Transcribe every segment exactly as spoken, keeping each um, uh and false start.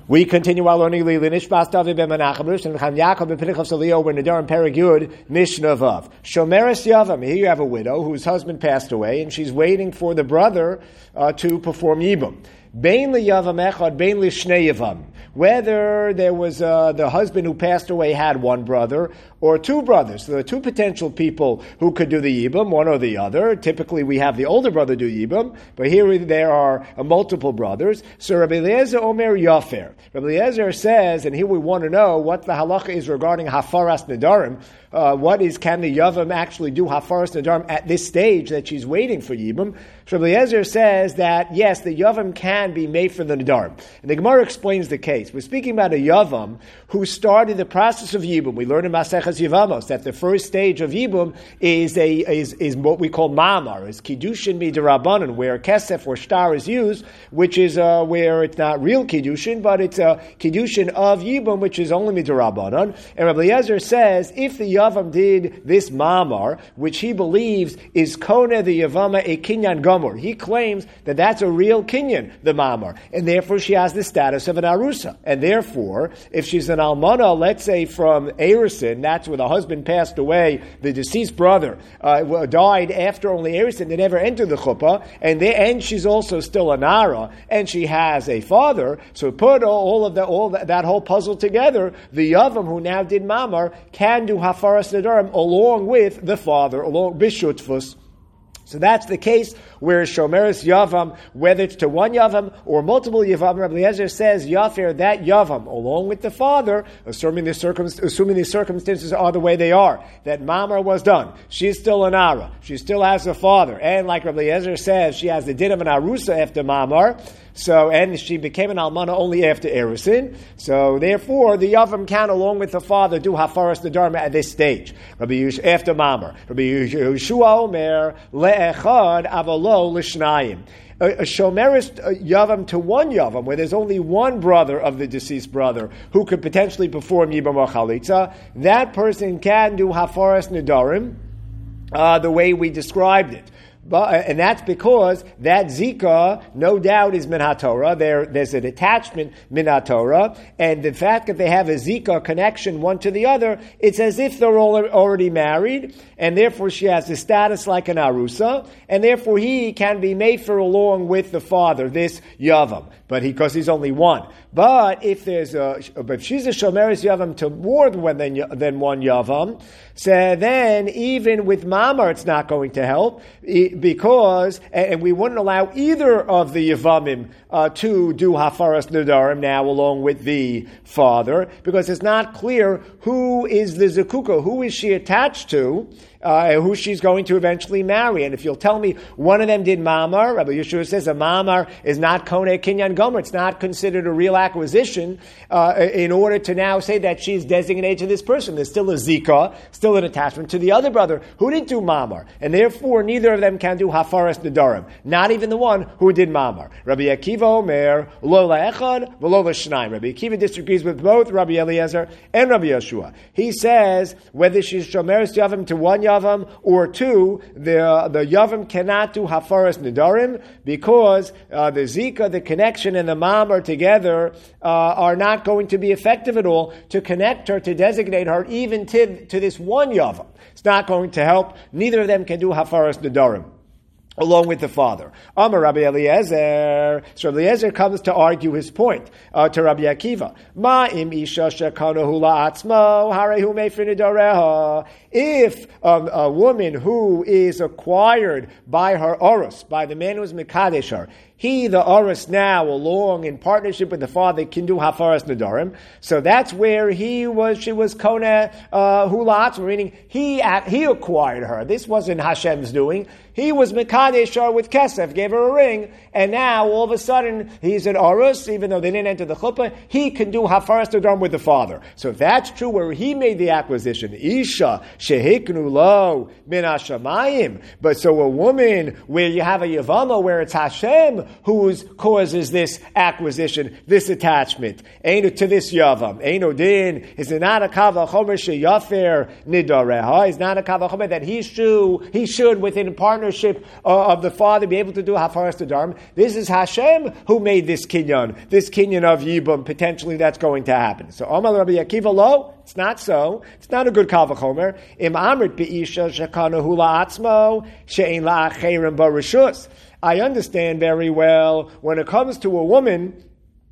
We continue our learning Nishbas David ben Menachem and Chaim Yaakov ben Pinchas Elio ben Nadarim Perek Yud Mishnah Vav. Shomeres Yavam. Here you have a widow whose husband passed away, and she's waiting for the brother uh, to perform Yibum. Bein liyavam echad, bein lishnei yavam. Whether there was uh, the husband who passed away had one brother or two brothers. So there are two potential people who could do the Yibum, one or the other. Typically we have the older brother do Yibum, but here there are uh, multiple brothers. So Rabbi Eliezer Omer Yafer. Rabbi Eliezer says, and here we want to know what the halacha is regarding Hafaras Nadarim. Uh, what is, can the Yavam actually do Hafaras Nadarim at this stage that she's waiting for Yibum? So Rabbi Eliezer says that, yes, the Yavam can be made for the Nadarim. And the Gemara explains the case. We're speaking about a Yavam who started the process of Yibum. We learned in Maseches Yevamos that the first stage of Yibum is a is, is what we call Ma'amar, is Kiddushin Mid'Rabbanan, where Kesef or Shtar is used, which is uh, where it's not real Kiddushin, but it's a Kiddushin of Yibum, which is only Mid'Rabbanan. And Rabbi Eliezer says, if the Yavam did this Ma'amar, which he believes is Kona the Yavama a Kinyan Gomor, he claims that that's a real Kinyan, the Ma'amar, and therefore she has the status of an Arusa. And therefore, if she's an Almana, let's say from Erison, that's where the husband passed away, the deceased brother uh, died after only Erison, they never entered the chuppah, and, they, and she's also still a Nara, and she has a father, so put all of the, all that, that whole puzzle together, the Yavam who now did Ma'amar can do Hafaras Nadarim along with the father, along Bishutfus. So that's the case where Shomeres Yavam, whether it's to one Yavam or multiple Yavam, Rabbi Eliezer says Yafer, that Yavam, along with the father, assuming the, circum- assuming the circumstances are the way they are, that Ma'amar was done. She's still an Ara. She still has a father. And like Rabbi Eliezer says, she has the din of an Arusa after Ma'amar. So, and she became an Almana only after Erison. So, therefore, the Yavam can, along with the father, do Hafaras Nadarim at this stage. Rabbi Yush, after Ma'amar. Rabbi Yeshua Omer, le'echad avalo l'shnayim. A, a shomeris yavam to one yavam, where there's only one brother of the deceased brother who could potentially perform Yibam or Chalitza, that person can do Hafaras Nadarim uh, the way we described it. But, and that's because that Zika, no doubt, is Min HaTorah. There, there's an attachment Min HaTorah, and the fact that they have a Zika connection one to the other, it's as if they're all already married, and therefore she has a status like an Arusa, and therefore he can be made for along with the father, this Yavam, but because he, he's only one. But if there's a, if she's a Shomeres Yavam to more than, than one Yavam, so then even with Ma'amar it's not going to help, because, and we wouldn't allow either of the Yavamim uh, to do Hafaras Nadarim now along with the father, because it's not clear who is the Zekuka, who is she attached to, Uh, who she's going to eventually marry. And if you'll tell me one of them did Ma'amar, Rabbi Yeshua says a Ma'amar is not Koneh Kinyan Gomer. It's not considered a real acquisition uh, in order to now say that she's designated to this person. There's still a Zika, still an attachment to the other brother who didn't do Ma'amar. And therefore, neither of them can do Hafaras Nadarim. Not even the one who did Ma'amar. Rabbi Akiva Omer, Lo la'echad, v'lo l'shnayim. Rabbi Akiva disagrees with both Rabbi Eliezer and Rabbi Yeshua. He says whether she's Shomeres Yavam to one Yavam or two, the the Yavam cannot do Hafaras Nadarim because uh, the Zika, the connection, and the Ma'amar together uh, are not going to be effective at all to connect her, to designate her even to, to this one Yavam. It's not going to help. Neither of them can do Hafaras Nadarim along with the father. Amar Rabbi Eliezer. So Rabbi Eliezer comes to argue his point uh, to Rabbi Akiva. Ma im isha shekanahu la'atzmo harehu meifrin nidareha. If um, a woman who is acquired by her orus, by the man who is mekadesh her, he, the orus now, along in partnership with the father, can do Hafaras Nadarim. So that's where he was, she was Kona uh, Hula Atzma, meaning he, he acquired her. This wasn't Hashem's doing. He was Mekadesh her with Kesef, gave her a ring, and now all of a sudden he's an orus, even though they didn't enter the chuppah, he can do Hafaras Nadarim with the father. So if that's true, where he made the acquisition, Isha, Shehiknu lo min hashamayim. But so a woman where you have a Yavama where it's Hashem whose causes this acquisition, this attachment. Einu to this yavam. Einu din is not a kava chomer sheyafer nidareha. Is not a kava chomer that he should he should within partnership uh, of the father be able to do hafaras nedarim. This is Hashem who made this kinyan, this kinyan of yibum. Potentially that's going to happen. So Amar Rabbi Akiva lo. It's not so. It's not a good kal v'chomer. Im amrit be'isha shekanahu la'atzmo she'ein la'acherim barishus. I understand very well when it comes to a woman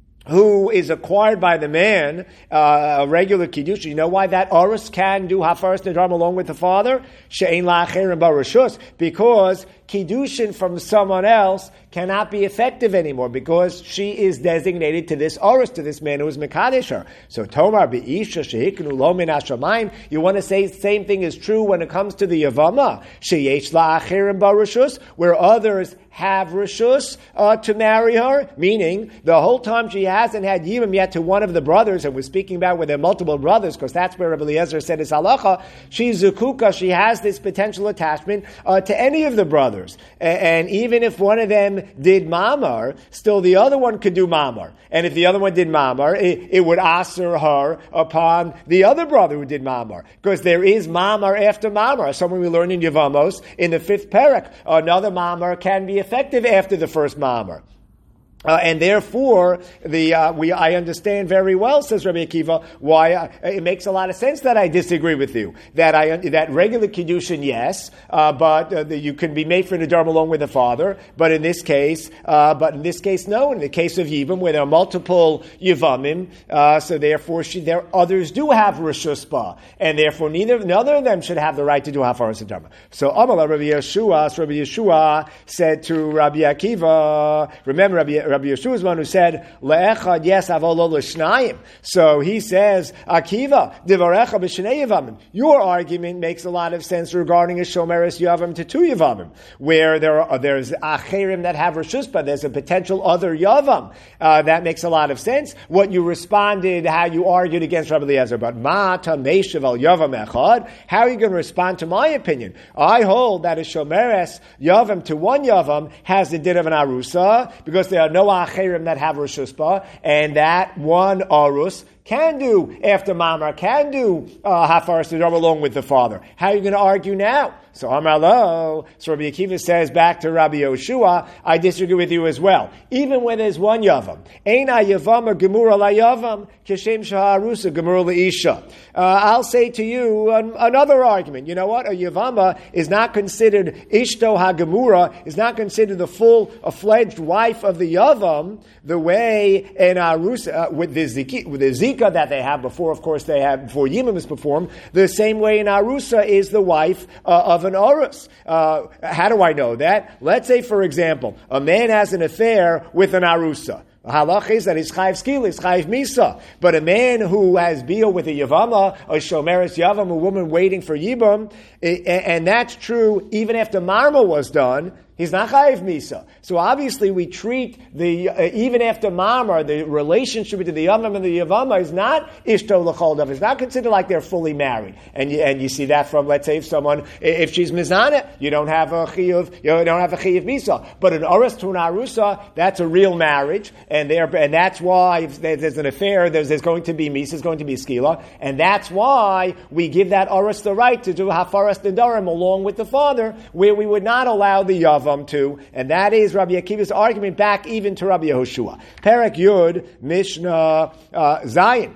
who is acquired by the man, uh, a regular kiddush. You know why that orus can do hafaras nedarim along with the father? She'ein la'acherim barishus. Because kiddushin from someone else cannot be effective anymore because she is designated to this orus, to this man who is mekadesh her. So Tomar be'isha shehiknu lo min hashamayim. You want to say the same thing is true when it comes to the yavama sheyesh la'acherim barishus, where others have rishus uh, to marry her, meaning the whole time she hasn't had yibum yet to one of the brothers, and we're speaking about where there are multiple brothers, because that's where Rabbi Eliezer said his halacha. She's zukuka, she has this potential attachment uh, to any of the brothers. And, and even if one of them did mamar, still the other one could do mamar. And if the other one did mamar, it, it would aser her upon the other brother who did mamar. Because there is mamar after mamar. Something we learned in Yevamos, in the fifth parak. Another mamar can be effective after the first mamar. Uh, and therefore, the uh, we I understand very well, says Rabbi Akiva, why uh, it makes a lot of sense that I disagree with you. That I that regular kiddushin, yes, uh, but uh, the, you can be made for nedarim along with the father. But in this case, uh, but in this case, no. In the case of Yibam, where there are multiple Yivamim, uh, so therefore, she, there others do have rishus ba, and therefore neither neither of them should have the right to do hafaras nedarim. So Amar Rabbi Yeshua, so Rabbi Yeshua said to Rabbi Akiva, remember Rabbi. Rabbi Yeshua is one who said, Le'echad yes avolo l'shnayim. So he says, Akiva, divarecha b'shnei yavamim. Your argument makes a lot of sense regarding a shomeres yavam to two yavamim, where there are, there's acherim that have rishus, but there's a potential other yavam. Uh, that makes a lot of sense. What you responded, how you argued against Rabbi Eliezer, but mata meishav al yavam echad. How are you going to respond to my opinion? I hold that a shomeres yavam to one yavam has the din of an arusa, because there are no acherim that have rishus ba, and that one arus can do after mamar, can do uh, hafaras nedarim along with the father. How are you going to argue now? So Amar lo, so Rabbi Akiva says back to Rabbi Yoshua, I disagree with you as well. Even when there's one yavam, eina yavam or gemura la yavam, kishem shaharusa gemura la isha. I'll say to you an, another argument. You know what? A yavama is not considered ishto hagemura, is not considered the full, a fledged wife of the yavam, the way in arusa uh, with the ziki, with the zika that they have before, of course, they have before yimum is performed. The same way in arusa is the wife uh, of an orus. Uh, how do I know that? Let's say, for example, a man has an affair with an arusa. Halach is that he's chayiv skila, he's chayiv misa. But a man who has deal with a yavama, a shomeres yavam, a woman waiting for yibam, and that's true even after marma was done, he's not chayiv misa. So obviously we treat the, uh, even after marma, the relationship between the yavam and the yavama is not ishto l'chol davar. It's not considered like they're fully married. And you, and you see that from, let's say, if someone, if she's mizana, you don't have a chiyuv, you don't have a chiyuv misa. But an oris to an arusa, that's a real marriage, and there, and that's why if there's an affair, there's, there's going to be misa, there's going to be skila, and that's why we give that oris the right to do hafaras nedarim along with the father, where we would not allow the yavam to, and that is Rabbi Akiva's argument back even to Rabbi Yehoshua. Perek Yud, Mishnah uh, Zayin.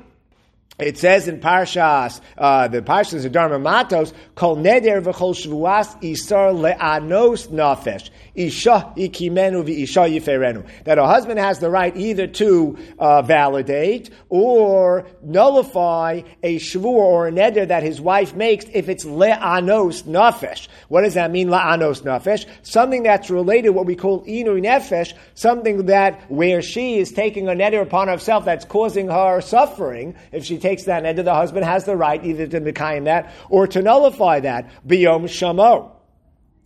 It says in Parshas, uh, the Parshas of Dharma Matos, Kol neder v'chol shvuas isar le'anos nafesh, isha ikimenu v'isha yiferenu. That a husband has the right either to uh, validate or nullify a shvur or a neder that his wife makes if it's le'anos nafesh. What does that mean, le'anos nafesh? Something that's related, what we call inu nefesh, something that where she is taking a neder upon herself that's causing her suffering. If she takes that neder, the husband has the right either to mekayim that or to nullify that. Biyom shamo.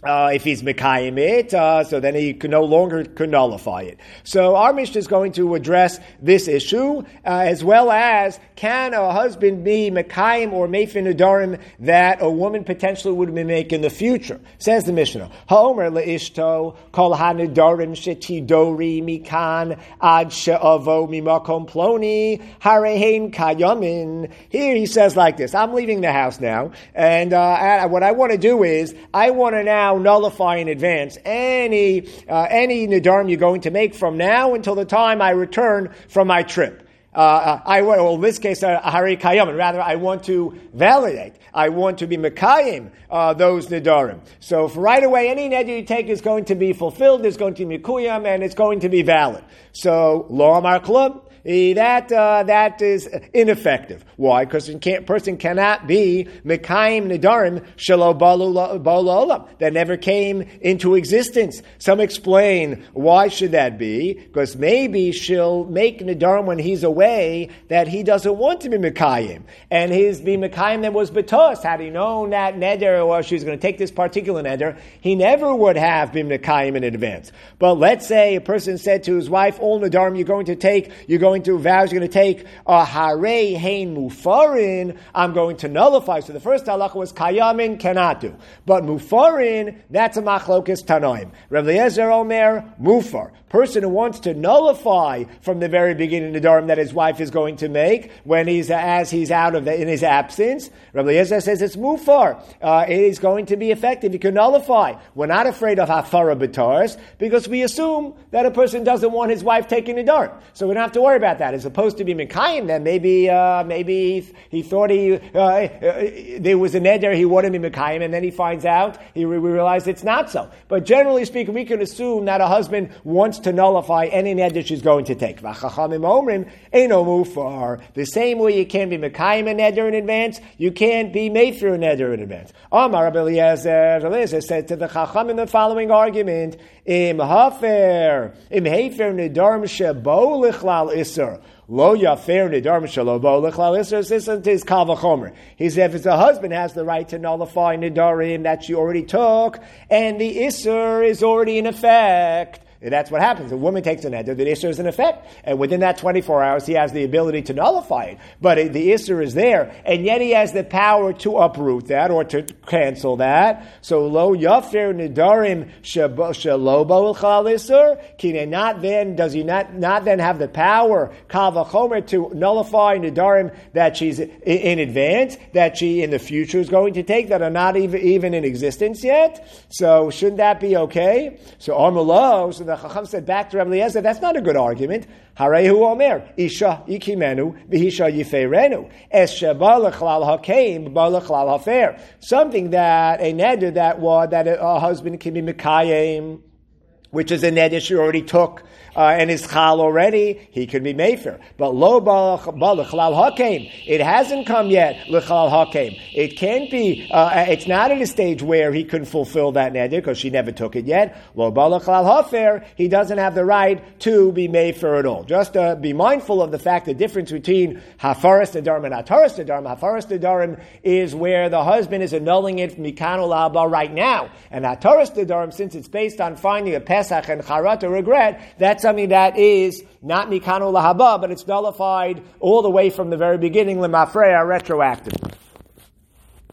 Uh, if he's Mekayim it, uh, so then he can no longer can nullify it. So our Mishnah is going to address this issue, uh, as well as can a husband be Mekayim or Meifir Nedarim that a woman potentially would make in the future? Says the Mishnah, Ha'omer le'ishto kol ha'nedarim shetidori mikan ad she'avo mimakom ploni harehein kayamin. Here he says like this, I'm leaving the house now, and uh, what I want to do is, I want to now nullify in advance any uh, any nedarim you're going to make from now until the time I return from my trip. Uh, I well, in this case, a hari kayam, and rather I want to validate. I want to be mekayim uh, those nedarim. So for right away, any neder you take is going to be fulfilled. Is going to be mikuyam, and it's going to be valid. So lo amar klum. That uh, that is ineffective. Why? Because a can't, person cannot be mekayim nedarim shelo balu olam that never came into existence. Some explain why should that be? Because maybe she'll make nedarim when he's away that he doesn't want to be mekayim, and his be mekayim that was betos. Had he known that neder or she was going to take this particular neder, he never would have been mekayim in advance. But let's say a person said to his wife, "All nedarim you're going to take, you're going to vows you're going to take a harei hein mufarin, I'm going to nullify." So the first halacha was kayamin, cannot do. But mufarin, that's a machlokes tanoim. Rav Eliezer Omer, mufar. Person who wants to nullify from the very beginning the nedarim that his wife is going to make when he's as he's out of the, in his absence. Rav Eliezer says it's mufar. Uh, it is going to be effective. You can nullify. We're not afraid of hafara b'tars because we assume that a person doesn't want his wife taking nedarim, so we don't have to worry about that. As opposed to be mekayim, then maybe uh, maybe he, he thought he uh, uh, there was a neder he wanted to be mekayim, and then he finds out he we realized it's not so. But generally speaking, we can assume that a husband wants to nullify any neder she's going to take. V'chachamim omrim eino mufar. The same way you can't be mekayim a neder in advance, you can't be meifir a neder in advance. Amar Rabbi Eliezer, Eliezer said to the chacham the following argument: Im hafer im hefer nedarim shebo lichlal iser. Lo yafer nedarim shelo bo lichlal iser. This is kal v'chomer. He said, if it's a husband has the right to nullify nedarim that she already took, and the iser is already in effect. That's what happens. A woman takes a neder, the isser is in effect, and within that twenty-four hours, he has the ability to nullify it. But it, the isser is there, and yet he has the power to uproot that or to cancel that. So lo yafer nedarim shelo bo l'chal isser. Kine not then does he not not then have the power kal v'chomer to nullify nedarim that she's in, in advance, that she in the future is going to take that are not even even in existence yet. So shouldn't that be okay? So amalo. So the Chacham said back to Rabbi Eliezer, that's not a good argument. Harehu omer, isha ikimenu, v'hisha yifeirenu, es sheba l'chlal hakeim, ba l'chlal hafer. Something that, a neder that was, that a, a husband can be mekayim, which is a neder she already took, uh, and is chal already, he can be mefer. But lo ba l'chlal hakeim, it hasn't come yet, l'chlal hakeim. It can't be, uh, it's not at a stage where he can fulfill that neder, because she never took it yet. Lo ba l'chlal hafer, he doesn't have the right to be mefer at all. Just uh, be mindful of the fact, the difference between hafaras nedarim and hataras nedarim. Hafaras nedarim is where the husband is annulling it from mikano la'aba right now. And hataras nedarim, since it's based on finding a pesach and charat or regret, that's something that is not mikano lahaba, but it's nullified all the way from the very beginning, lemafreya, retroactively.